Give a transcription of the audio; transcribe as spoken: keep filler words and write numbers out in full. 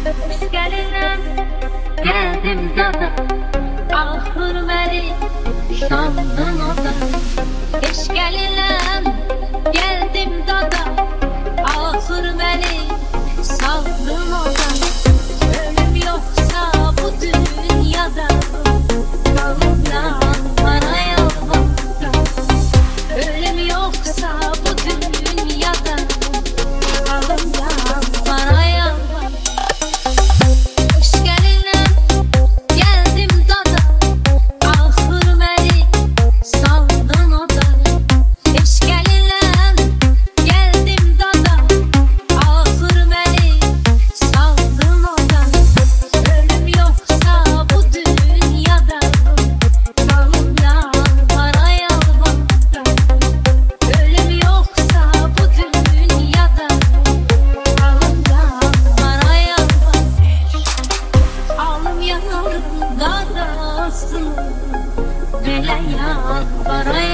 Gelinəm, gəldim dada, axır məni sandın oda. Eş gəlinəm, gəldim dada, axır məni sandın oda. Ölüm yoxsa bu dünyada, qalımdan bana yalvarda. Ölüm yoxsa bu dünyada, qalımdan bana yalvarda. Eş gəlinəm, gəldim dada, axır məni sandın oda. Eş gəlinəm, gəldim dada, axır məni sandın oda. Ölüm yoxsa bu dünyada, qalımdan bana yalvarda. Ölüm yoxsa bu dünyada, qalımdan bana yalvarda. Alım yanarım qarasın, belə yalvarayam.